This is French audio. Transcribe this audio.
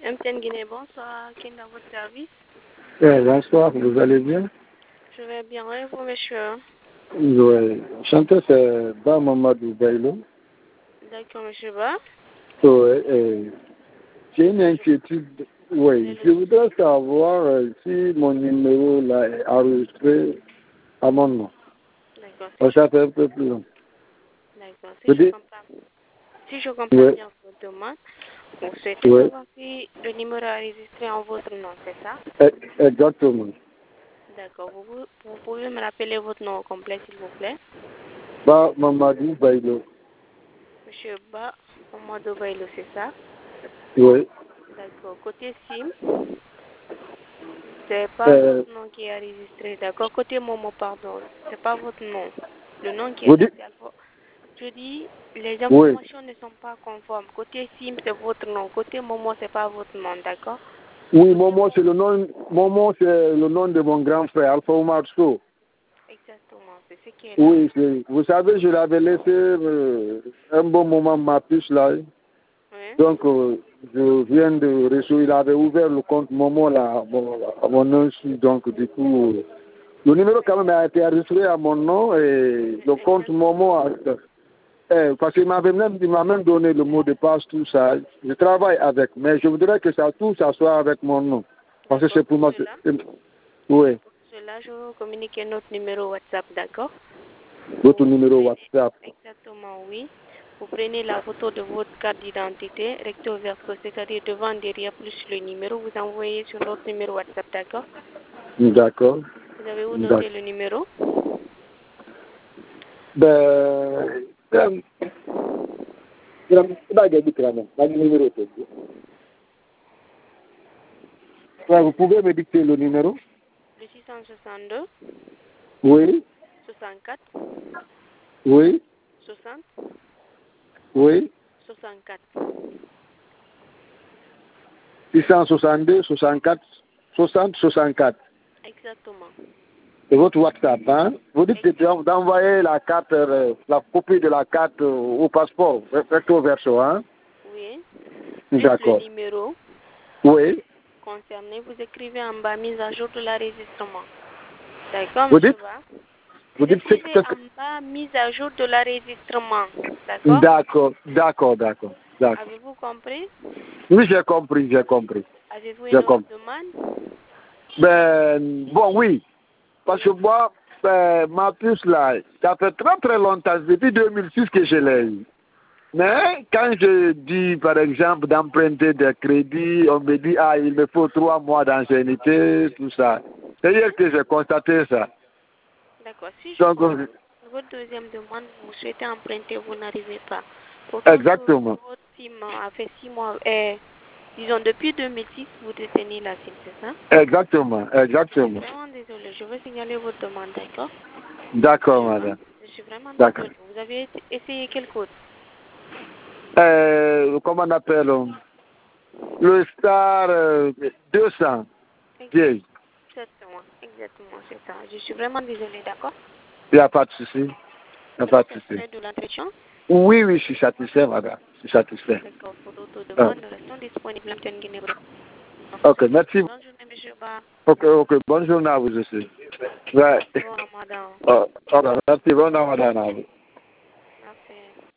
MTN Guinée, bonsoir. Qui est dans votre service? Bonsoir, vous allez bien? Je vais bien, et vous, monsieur? Oui. Chanteur, c'est Ba Mamadou Bailo. D'accord, monsieur Ba. Oui. J'ai une inquiétude. Oui, je voudrais savoir si mon numéro là est enregistré à mon nom. D'accord. Ça fait un peu plus long. D'accord. Oui. Si je comprends bien votre demande, vous souhaitez Oui. savoir si le numéro est enregistré en votre nom, c'est ça? Exactement. D'accord. Vous pouvez me rappeler votre nom complet, s'il vous plaît? Ba Mamadou Bailo. Monsieur Ba Mamadou Bailo, c'est ça? Oui. D'accord. Côté SIM, c'est pas votre nom qui est enregistré. D'accord. Côté Momo, pardon, c'est pas votre nom. Le nom qui est resté. Je dis, les informations ne sont pas conformes. Côté SIM, c'est votre nom. Côté Momo, c'est pas votre nom, d'accord? Oui, Momo, c'est le nom. Momo, c'est le nom de mon grand frère, Alpha Omar Sow. Exactement, c'est ce qui est là. Oui, vous savez, je l'avais laissé un bon moment ma puce là. Oui. Donc, je viens de recevoir, il avait ouvert le compte Momo là, à mon nom. Donc, du coup, le numéro quand même a été enregistré à mon nom et le compte Momo, parce qu'il m'a même donné le mot de passe, tout ça. Je travaille avec, mais je voudrais que tout ça soit avec mon nom. Parce que c'est pour moi. Oui. Pour cela, je vais vous communiquer notre numéro WhatsApp, d'accord? Votre numéro WhatsApp. Exactement, oui. Vous prenez la photo de votre carte d'identité, recto verso, c'est-à-dire devant, derrière, plus le numéro. Vous envoyez sur notre numéro WhatsApp, d'accord? D'accord. Vous avez où noté le numéro? Vous pouvez me dicter le numéro? Le 662. Oui. 64. Oui. 60. Oui. 64. 662, 64, 60, 64. Exactement. C'est votre WhatsApp, hein? Vous dites d'envoyer la carte, la copie de la carte au passeport, recto verso, hein? Oui. D'accord. Le numéro. Oui. Concerné, vous écrivez en bas mise à jour de l'enregistrement. D'accord, monsieur Ba? Vous écrivez en bas mise à jour de l'enregistrement. D'accord? D'accord. Avez-vous compris? Oui, j'ai compris. Avez-vous une autre demande? Bon, oui. Parce que moi, ma puce là, ça fait très très longtemps, depuis 2006 que je l'ai eu. Mais quand je dis, par exemple, d'emprunter des crédits, on me dit, il me faut 3 mois d'ancienneté, tout ça. C'est hier que j'ai constaté ça. D'accord. Si je comprends votre deuxième demande, vous souhaitez emprunter, vous n'arrivez pas. Pourtant, exactement. Votre SIM a fait 6 mois. Disons, depuis 2006, vous détenez la SIM, c'est ça? Exactement. Je suis vraiment désolée. Je vais signaler votre demande, d'accord? D'accord, madame. Je suis vraiment désolée. Vous avez essayé quel code? Comment on appelle le star 200. Exactement, c'est ça. Je suis vraiment désolée, d'accord? Il n'y a pas de souci. De l'entretien? Oui, je suis satisfait, madame. Je suis satisfait. D'accord, pour d'autres demandes, nous restons disponibles. Ok, merci. Bonne journée, monsieur Ba. Ok, bonne journée à vous aussi. Ouais. Bon ramadan. Merci, bon ramadan à vous. Merci.